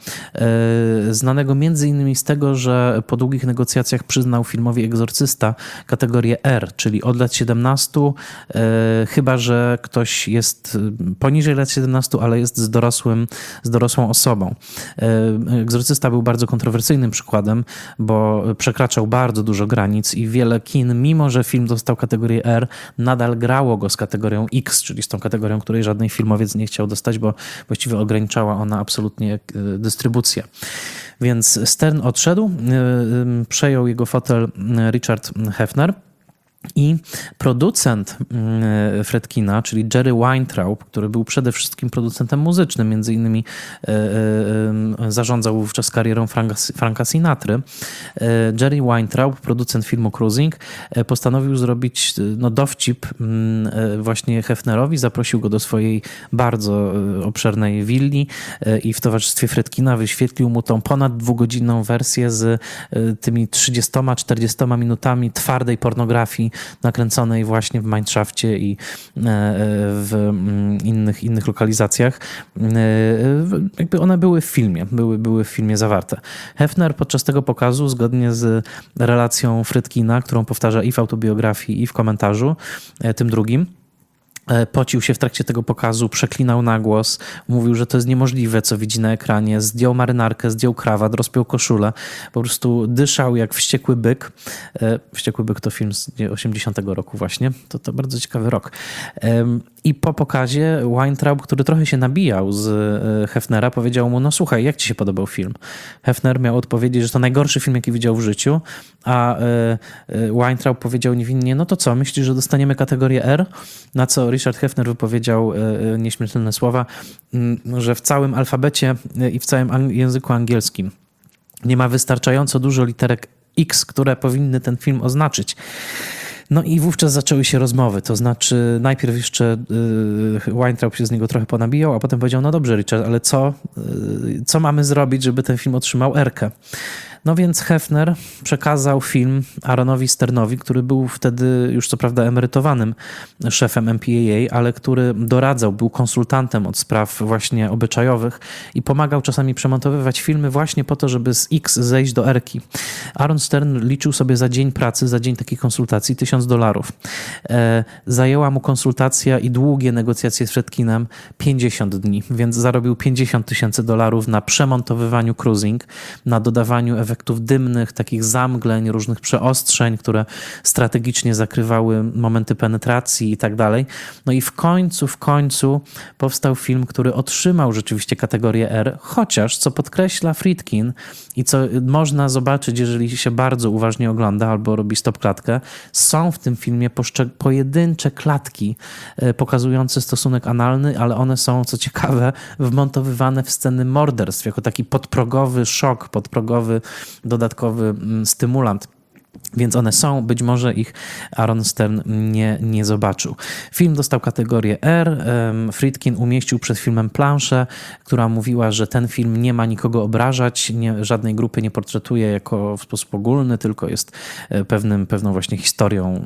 Speaker 1: znanego między innymi z tego, że po długich negocjacjach przyznał filmowi Egzorcysta kategorię R, czyli od lat siedemnastu, chyba Chyba że ktoś jest poniżej lat siedemnastu, ale jest z, dorosłym, z dorosłą osobą. Egzorcysta był bardzo kontrowersyjnym przykładem, bo przekraczał bardzo dużo granic i wiele kin, mimo że film dostał kategorię R, nadal grało go z kategorią X, czyli z tą kategorią, której żadnej filmowiec nie chciał dostać, bo właściwie ograniczała ona absolutnie dystrybucję. Więc Stern odszedł, przejął jego fotel Richard Hefner. I producent Friedkina, czyli Jerry Weintraub, który był przede wszystkim producentem muzycznym, między innymi zarządzał wówczas karierą Franka, Franka Sinatry. Jerry Weintraub, producent filmu Cruising, postanowił zrobić no, dowcip właśnie Hefnerowi, zaprosił go do swojej bardzo obszernej willi i w towarzystwie Friedkina wyświetlił mu tą ponad dwugodzinną wersję z tymi trzydziestoma czterdziestoma minutami twardej pornografii nakręconej właśnie w Mineshafcie i w innych, innych lokalizacjach. Jakby one były w filmie, były, były w filmie zawarte. Hefner podczas tego pokazu, zgodnie z relacją Friedkina, którą powtarza i w autobiografii, i w komentarzu, tym drugim, pocił się w trakcie tego pokazu, przeklinał na głos, mówił, że to jest niemożliwe, co widzi na ekranie, zdjął marynarkę, zdjął krawat, rozpiął koszulę, po prostu dyszał jak wściekły byk. Wściekły byk to film z osiemdziesiątego roku właśnie, to, to bardzo ciekawy rok. I po pokazie Weintraub, który trochę się nabijał z Hefnera, powiedział mu, no słuchaj, jak ci się podobał film? Hefner miał odpowiedzieć, że to najgorszy film, jaki widział w życiu, a Weintraub powiedział niewinnie, no to co, myślisz, że dostaniemy kategorię R? Na co Richard Hefner wypowiedział nieśmiertelne słowa, że w całym alfabecie i w całym języku angielskim nie ma wystarczająco dużo literek X, które powinny ten film oznaczyć. No i wówczas zaczęły się rozmowy, to znaczy najpierw jeszcze yy, Weintraub się z niego trochę ponabijał, a potem powiedział, no dobrze Richard, ale co, yy, co mamy zrobić, żeby ten film otrzymał R-kę? No więc Hefner przekazał film Aaronowi Sternowi, który był wtedy już co prawda emerytowanym szefem M P A A, ale który doradzał, był konsultantem od spraw właśnie obyczajowych i pomagał czasami przemontowywać filmy właśnie po to, żeby z X zejść do R-ki. Aaron Stern liczył sobie za dzień pracy, za dzień takiej konsultacji tysiąc dolarów. E, zajęła mu konsultacja i długie negocjacje z Friedkinem pięćdziesiąt dni, więc zarobił pięćdziesiąt tysięcy dolarów na przemontowywaniu cruising, na dodawaniu efektów efektów dymnych, takich zamgleń, różnych przeostrzeń, które strategicznie zakrywały momenty penetracji i tak dalej. No i w końcu, w końcu powstał film, który otrzymał rzeczywiście kategorię R, chociaż, co podkreśla Friedkin i co można zobaczyć, jeżeli się bardzo uważnie ogląda albo robi stopklatkę, są w tym filmie pojedyncze klatki pokazujące stosunek analny, ale one są, co ciekawe, wmontowywane w sceny morderstw, jako taki podprogowy szok, podprogowy dodatkowy stymulant. Więc one są, być może ich Aaron Stern nie, nie zobaczył. Film dostał kategorię R. Friedkin umieścił przed filmem planszę, która mówiła, że ten film nie ma nikogo obrażać, nie, żadnej grupy nie portretuje jako w sposób ogólny, tylko jest pewnym, pewną właśnie historią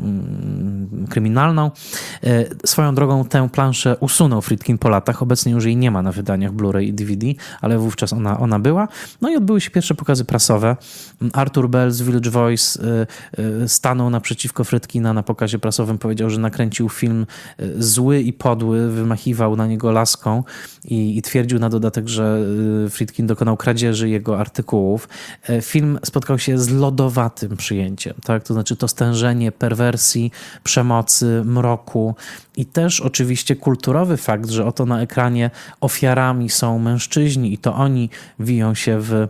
Speaker 1: kryminalną. Swoją drogą tę planszę usunął Friedkin po latach. Obecnie już jej nie ma na wydaniach Blu-ray i D V D, ale wówczas ona, ona była. No i odbyły się pierwsze pokazy prasowe. Arthur Bell z Village Voice stanął naprzeciwko Friedkina na pokazie prasowym, powiedział, że nakręcił film zły i podły, wymachiwał na niego laską i, i twierdził na dodatek, że Friedkin dokonał kradzieży jego artykułów. Film spotkał się z lodowatym przyjęciem, tak? To znaczy to stężenie perwersji, przemocy, mroku i też oczywiście kulturowy fakt, że oto na ekranie ofiarami są mężczyźni i to oni wiją się w,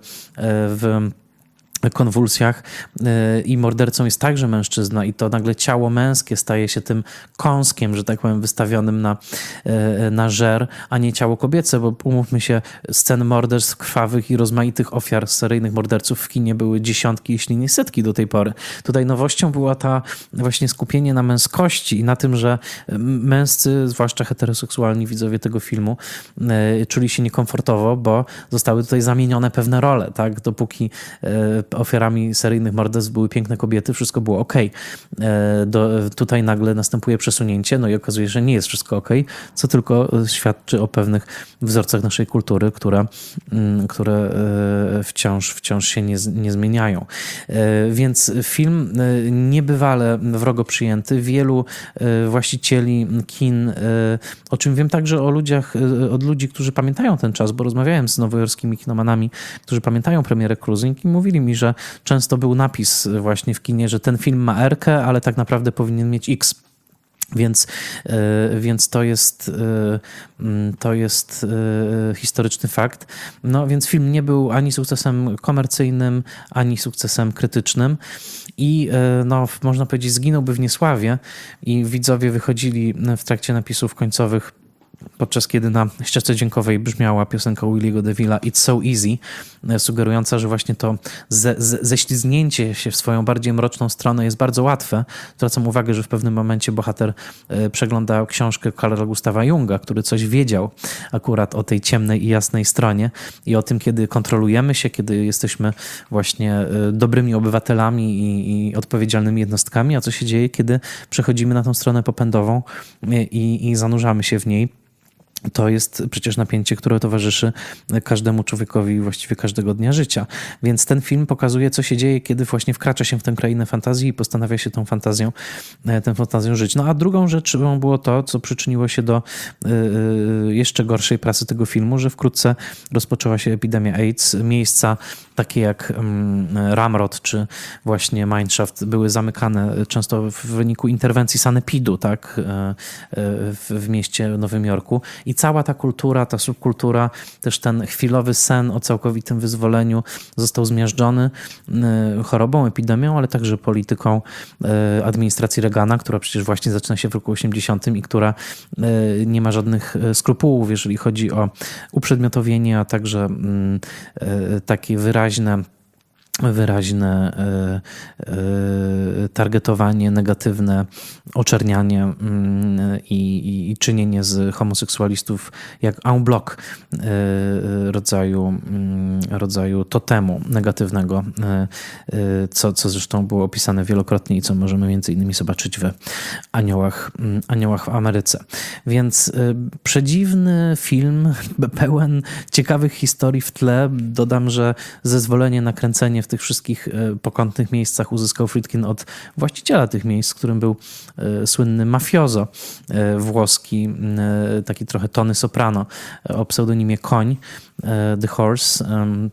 Speaker 1: w konwulsjach i mordercą jest także mężczyzna i to nagle ciało męskie staje się tym kąskiem, że tak powiem, wystawionym na, na żer, a nie ciało kobiece, bo umówmy się, scen morderstw krwawych i rozmaitych ofiar seryjnych morderców w kinie były dziesiątki, jeśli nie setki do tej pory. Tutaj nowością była ta właśnie skupienie na męskości i na tym, że męscy, zwłaszcza heteroseksualni widzowie tego filmu, czuli się niekomfortowo, bo zostały tutaj zamienione pewne role, tak? Dopóki ofiarami seryjnych morderstw były piękne kobiety, wszystko było okej. Do, tutaj nagle następuje przesunięcie, no i okazuje się, że nie jest wszystko okej, co tylko świadczy o pewnych wzorcach naszej kultury, które, które wciąż, wciąż się nie, nie zmieniają. Więc film niebywale wrogo przyjęty. Wielu właścicieli kin, o czym wiem także o ludziach, od ludzi, którzy pamiętają ten czas, bo rozmawiałem z nowojorskimi kinomanami, którzy pamiętają premierę Cruising i mówili mi, że często był napis właśnie w kinie, że ten film ma R-kę, ale tak naprawdę powinien mieć X. Więc, więc to jest, to jest historyczny fakt. No więc film nie był ani sukcesem komercyjnym, ani sukcesem krytycznym i no, można powiedzieć, zginąłby w niesławie i widzowie wychodzili w trakcie napisów końcowych podczas kiedy na ścieżce dźwiękowej brzmiała piosenka Williego DeVille'a It's So Easy, sugerująca, że właśnie to ze, ze, ześlizgnięcie się w swoją bardziej mroczną stronę jest bardzo łatwe. Zwracam uwagę, że w pewnym momencie bohater przegląda książkę Carla Gustawa Junga, który coś wiedział akurat o tej ciemnej i jasnej stronie i o tym, kiedy kontrolujemy się, kiedy jesteśmy właśnie dobrymi obywatelami i, i odpowiedzialnymi jednostkami, a co się dzieje, kiedy przechodzimy na tą stronę popędową i, i zanurzamy się w niej. To jest przecież napięcie, które towarzyszy każdemu człowiekowi właściwie każdego dnia życia. Więc ten film pokazuje, co się dzieje, kiedy właśnie wkracza się w tę krainę fantazji i postanawia się tą fantazją, tę fantazją żyć. No a drugą rzeczą było to, co przyczyniło się do jeszcze gorszej prasy tego filmu, że wkrótce rozpoczęła się epidemia AIDS. Miejsca takie jak Ramrod czy właśnie Mineshaft były zamykane często w wyniku interwencji sanepidu, tak, w, w mieście Nowym Jorku. I cała ta kultura, ta subkultura, też ten chwilowy sen o całkowitym wyzwoleniu został zmiażdżony chorobą, epidemią, ale także polityką administracji Reagana, która przecież właśnie zaczyna się w roku osiemdziesiątym i która nie ma żadnych skrupułów, jeżeli chodzi o uprzedmiotowienie, a także takie wyraźne wyraźne y, y, targetowanie, negatywne oczernianie y, i, i czynienie z homoseksualistów jak en bloc y, rodzaju, y, rodzaju totemu negatywnego, y, y, co, co zresztą było opisane wielokrotnie i co możemy między innymi zobaczyć w Aniołach, y, Aniołach w Ameryce. Więc y, przedziwny film, pełen ciekawych historii w tle. Dodam, że zezwolenie na kręcenie w tych wszystkich pokątnych miejscach uzyskał Friedkin od właściciela tych miejsc, którym był słynny mafiozo włoski, taki trochę Tony Soprano o pseudonimie Koń, The Horse,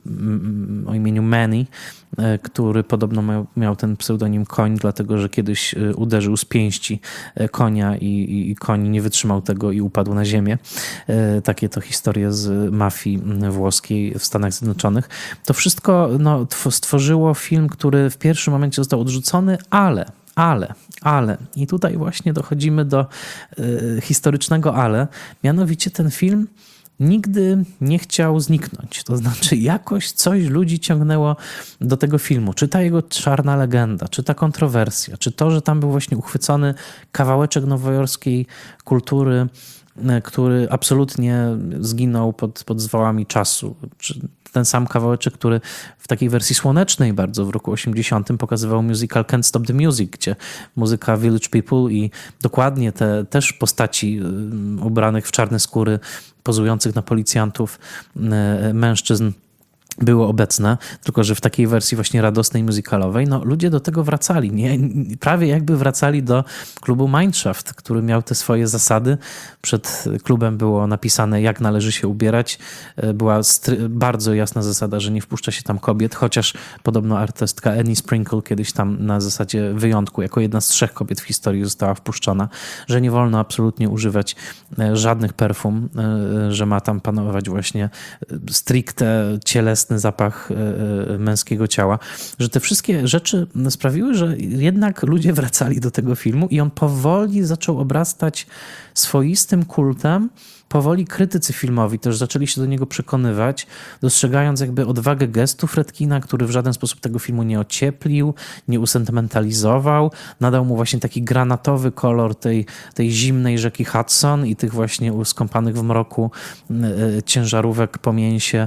Speaker 1: o imieniu Manny, który podobno miał, miał ten pseudonim Koń, dlatego że kiedyś uderzył z pięści konia i, i, i koń nie wytrzymał tego i upadł na ziemię. Takie to historie z mafii włoskiej w Stanach Zjednoczonych. To wszystko no, stworzyło film, który w pierwszym momencie został odrzucony, ale Ale, ale, i tutaj właśnie dochodzimy do y, historycznego ale, mianowicie ten film nigdy nie chciał zniknąć. To znaczy jakoś coś ludzi ciągnęło do tego filmu. Czy ta jego czarna legenda, czy ta kontrowersja, czy to, że tam był właśnie uchwycony kawałeczek nowojorskiej kultury, który absolutnie zginął pod, pod zwałami czasu. Czy ten sam kawałeczek, który w takiej wersji słonecznej bardzo w roku osiemdziesiątym pokazywał musical Can't Stop the Music, gdzie muzyka Village People i dokładnie te też postaci ubranych w czarne skóry, pozujących na policjantów mężczyzn było obecne, tylko że w takiej wersji właśnie radosnej, musicalowej, no ludzie do tego wracali, nie? Prawie jakby wracali do klubu Mineshaft, który miał te swoje zasady. Przed klubem było napisane, jak należy się ubierać. Była stry- bardzo jasna zasada, że nie wpuszcza się tam kobiet, chociaż podobno artystka Annie Sprinkle kiedyś tam na zasadzie wyjątku, jako jedna z trzech kobiet w historii została wpuszczona, że nie wolno absolutnie używać żadnych perfum, że ma tam panować właśnie stricte cielesne zapach męskiego ciała, że te wszystkie rzeczy sprawiły, że jednak ludzie wracali do tego filmu i on powoli zaczął obrastać swoistym kultem. Powoli krytycy filmowi też zaczęli się do niego przekonywać, dostrzegając jakby odwagę gestu Friedkina, który w żaden sposób tego filmu nie ocieplił, nie usentymentalizował, nadał mu właśnie taki granatowy kolor tej, tej zimnej rzeki Hudson i tych właśnie skąpanych w mroku ciężarówek po mięsie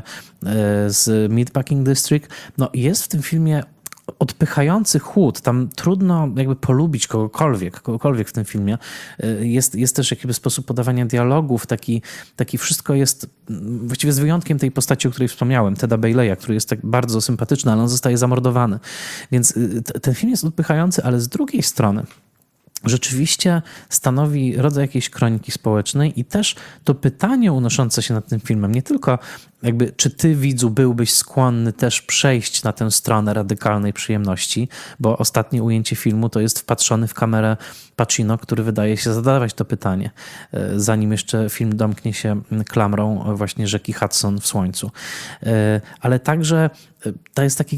Speaker 1: z Meatpacking District. No jest w tym filmie odpychający chłód. Tam trudno jakby polubić kogokolwiek, kogokolwiek w tym filmie. Jest, jest też jakiś sposób podawania dialogów, taki, taki wszystko jest, właściwie z wyjątkiem tej postaci, o której wspomniałem, Teda Baileya, który jest tak bardzo sympatyczny, ale on zostaje zamordowany. Więc ten film jest odpychający, ale z drugiej strony rzeczywiście stanowi rodzaj jakiejś kroniki społecznej i też to pytanie unoszące się nad tym filmem, nie tylko jakby czy ty, widzu, byłbyś skłonny też przejść na tę stronę radykalnej przyjemności, bo ostatnie ujęcie filmu to jest wpatrzony w kamerę Pacino, który wydaje się zadawać to pytanie, zanim jeszcze film domknie się klamrą właśnie rzeki Hudson w słońcu. Ale także to jest taki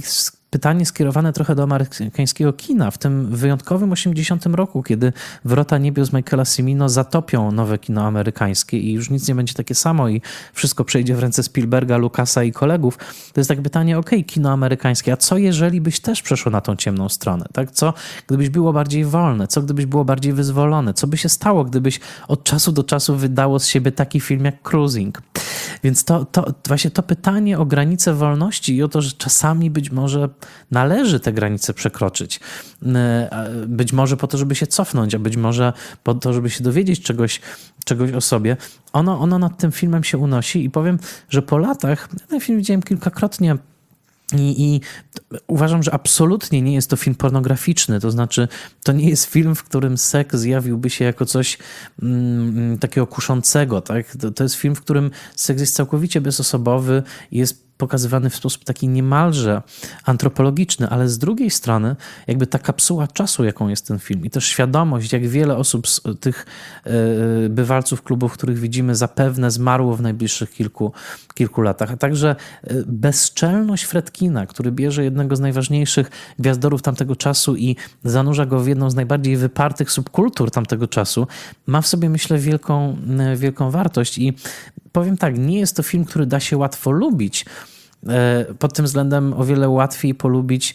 Speaker 1: pytanie skierowane trochę do amerykańskiego kina. W tym wyjątkowym osiemdziesiątym roku, kiedy Wrota Niebios Michaela Cimino zatopią nowe kino amerykańskie i już nic nie będzie takie samo i wszystko przejdzie w ręce Spielberga, Lucasa i kolegów, to jest takie pytanie, okej, okay, kino amerykańskie, a co jeżeli byś też przeszło na tą ciemną stronę? Tak? Co gdybyś było bardziej wolne? Co gdybyś było bardziej wyzwolone? Co by się stało, gdybyś od czasu do czasu wydało z siebie taki film jak Cruising? Więc to, to właśnie to pytanie o granice wolności i o to, że czasami być może należy te granice przekroczyć. Być może po to, żeby się cofnąć, a być może po to, żeby się dowiedzieć czegoś, czegoś o sobie. Ono, ono nad tym filmem się unosi i powiem, że po latach, ten film widziałem kilkakrotnie, I, I uważam, że absolutnie nie jest to film pornograficzny, to znaczy to nie jest film, w którym seks zjawiłby się jako coś mm, takiego kuszącego. Tak? To, to jest film, w którym seks jest całkowicie bezosobowy i jest pokazywany w sposób taki niemalże antropologiczny, ale z drugiej strony jakby ta kapsuła czasu, jaką jest ten film i też świadomość, jak wiele osób z tych yy, bywalców klubów, których widzimy, zapewne zmarło w najbliższych kilku, kilku latach, a także yy, bezczelność Friedkina, który bierze jednego z najważniejszych gwiazdorów tamtego czasu i zanurza go w jedną z najbardziej wypartych subkultur tamtego czasu, ma w sobie, myślę, wielką, yy, wielką wartość i powiem tak, nie jest to film, który da się łatwo lubić. Pod tym względem o wiele łatwiej polubić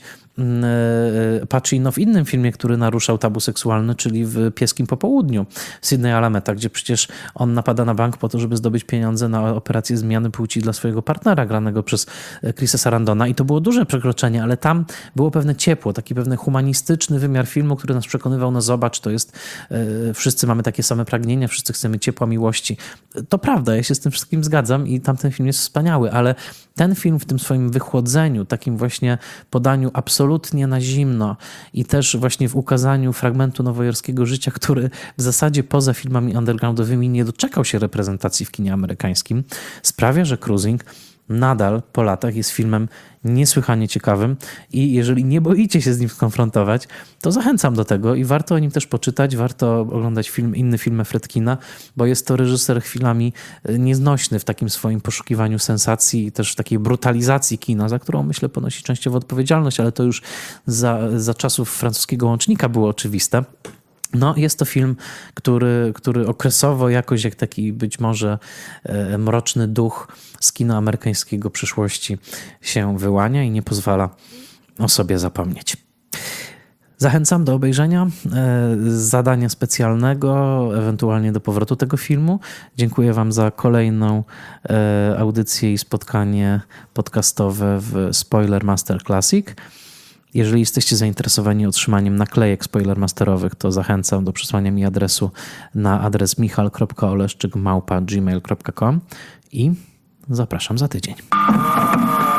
Speaker 1: Pacino w innym filmie, który naruszał tabu seksualny, czyli w Pieskim Popołudniu Sidney Alameta, gdzie przecież on napada na bank po to, żeby zdobyć pieniądze na operację zmiany płci dla swojego partnera, granego przez Chrisa Sarandona i to było duże przekroczenie, ale tam było pewne ciepło, taki pewny humanistyczny wymiar filmu, który nas przekonywał, no zobacz, to jest, wszyscy mamy takie same pragnienia, wszyscy chcemy ciepła, miłości. To prawda, ja się z tym wszystkim zgadzam i tamten film jest wspaniały, ale ten film w tym swoim wychłodzeniu, takim właśnie podaniu absolutnie na zimno i też właśnie w ukazaniu fragmentu nowojorskiego życia, który w zasadzie poza filmami undergroundowymi nie doczekał się reprezentacji w kinie amerykańskim, sprawia, że Cruising nadal po latach jest filmem niesłychanie ciekawym i jeżeli nie boicie się z nim skonfrontować, to zachęcam do tego i warto o nim też poczytać, warto oglądać film, inne filmy Friedkina, bo jest to reżyser chwilami nieznośny w takim swoim poszukiwaniu sensacji i też w takiej brutalizacji kina, za którą myślę ponosi częściowo odpowiedzialność, ale to już za, za czasów francuskiego łącznika było oczywiste. No, jest to film, który, który okresowo jakoś jak taki być może e, mroczny duch z kina amerykańskiego przyszłości się wyłania i nie pozwala o sobie zapomnieć. Zachęcam do obejrzenia e, zadania specjalnego, ewentualnie do powrotu tego filmu. Dziękuję Wam za kolejną e, audycję i spotkanie podcastowe w Spoiler Master Classic. Jeżeli jesteście zainteresowani otrzymaniem naklejek spoilermasterowych, to zachęcam do przesłania mi adresu na adres michal kropka oleszczyk małpa gmail kropka com i zapraszam za tydzień.